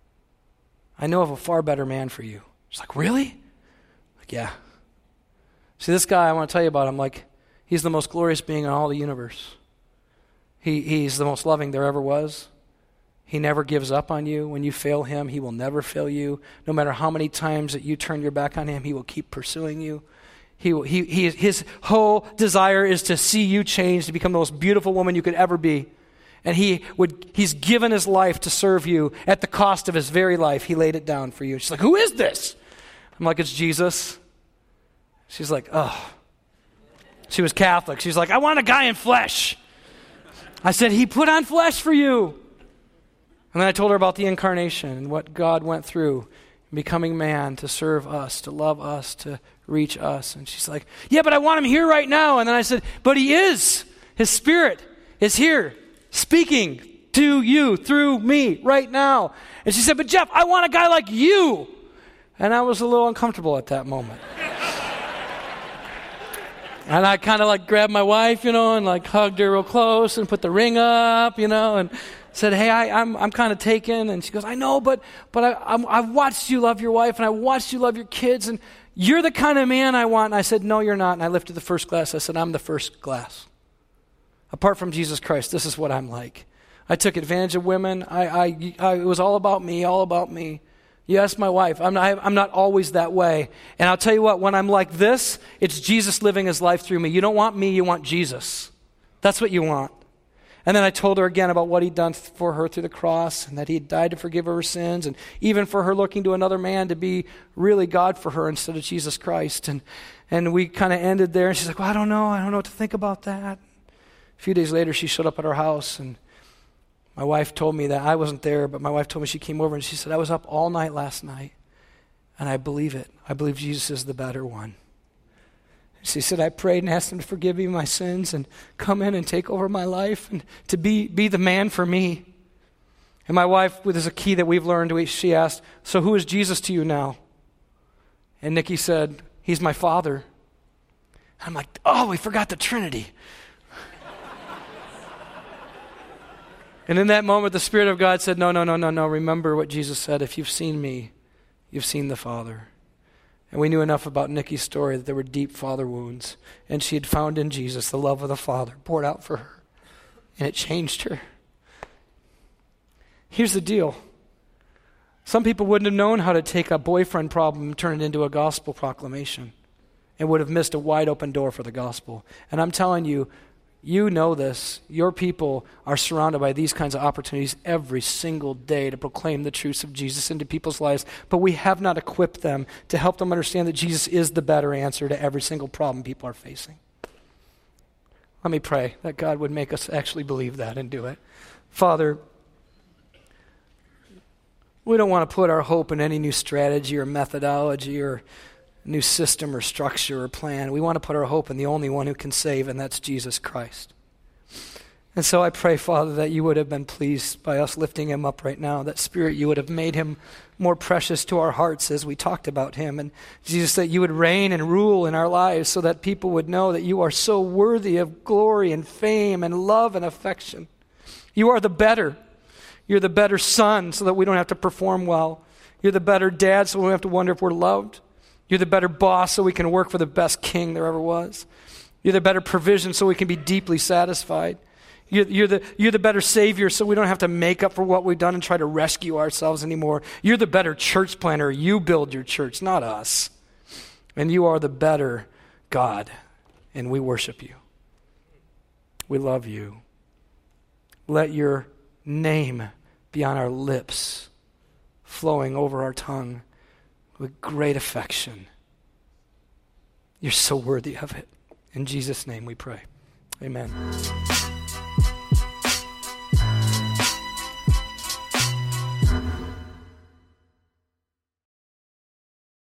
I know of a far better man for you. She's like, really? Like, yeah. See, this guy I want to tell you about him, like, he's the most glorious being in all the universe. He He's the most loving there ever was. He never gives up on you. When you fail him, he will never fail you. No matter how many times that you turn your back on him, he will keep pursuing you. He, will, he, he His whole desire is to see you change, to become the most beautiful woman you could ever be. And he would, he's given his life to serve you at the cost of his very life. He laid it down for you. She's like, who is this? I'm like, it's Jesus. She's like, oh. She was Catholic. She's like, I want a guy in flesh. I said, he put on flesh for you. And then I told her about the incarnation and what God went through, becoming man to serve us, to love us, to reach us. And she's like, yeah, but I want him here right now. And then I said, but he is. His spirit is here, speaking to you through me right now. And she said, but Jeff, I want a guy like you. And I was a little uncomfortable at that moment. And I kind of like grabbed my wife, you know, and like hugged her real close and put the ring up, you know, and said, hey, I, I'm I'm kind of taken. And she goes, I know, but but I, I'm, I've watched you love your wife, and I watched you love your kids, and you're the kind of man I want. And I said, no, you're not. And I lifted the first glass. I said, I'm the first glass. Apart from Jesus Christ, this is what I'm like. I took advantage of women. I, I, I it was all about me, all about me. Yes, my wife. I'm not, I'm not always that way. And I'll tell you what, when I'm like this, it's Jesus living his life through me. You don't want me, you want Jesus. That's what you want. And then I told her again about what he'd done for her through the cross, and that he had died to forgive her sins, and even for her looking to another man to be really God for her instead of Jesus Christ. And and we kind of ended there, and she's like, well, I don't know. I don't know what to think about that. A few days later, she showed up at our house, and my wife told me that I wasn't there, but my wife told me she came over and she said, I was up all night last night, and I believe it. I believe Jesus is the better one. She said, I prayed and asked him to forgive me my sins and come in and take over my life and to be, be the man for me. And my wife, there's a key that we've learned, she asked, so who is Jesus to you now? And Nikki said, he's my father. I'm like, oh, we forgot the Trinity. And in that moment, the Spirit of God said, no, no, no, no, no. Remember what Jesus said. If you've seen me, you've seen the Father. And we knew enough about Nikki's story that there were deep father wounds. And she had found in Jesus the love of the Father poured out for her. And it changed her. Here's the deal. Some people wouldn't have known how to take a boyfriend problem and turn it into a gospel proclamation. And would have missed a wide open door for the gospel. And I'm telling you, you know this. Your people are surrounded by these kinds of opportunities every single day to proclaim the truths of Jesus into people's lives. But we have not equipped them to help them understand that Jesus is the better answer to every single problem people are facing. Let me pray that God would make us actually believe that and do it. Father, we don't want to put our hope in any new strategy or methodology or new system or structure or plan. We want to put our hope in the only one who can save, and that's Jesus Christ. And so I pray, Father, that you would have been pleased by us lifting him up right now. That Spirit, you would have made him more precious to our hearts as we talked about him. And Jesus, that you would reign and rule in our lives so that people would know that you are so worthy of glory and fame and love and affection. You are the better. You're the better son so that we don't have to perform well. You're the better dad so we don't have to wonder if we're loved. You're the better boss so we can work for the best king there ever was. You're the better provision so we can be deeply satisfied. You're, you're, the, you're the better savior so we don't have to make up for what we've done and try to rescue ourselves anymore. You're the better church planner. You build your church, not us. And you are the better God, and we worship you. We love you. Let your name be on our lips, flowing over our tongue with great affection. You're so worthy of it. In Jesus' name we pray. Amen.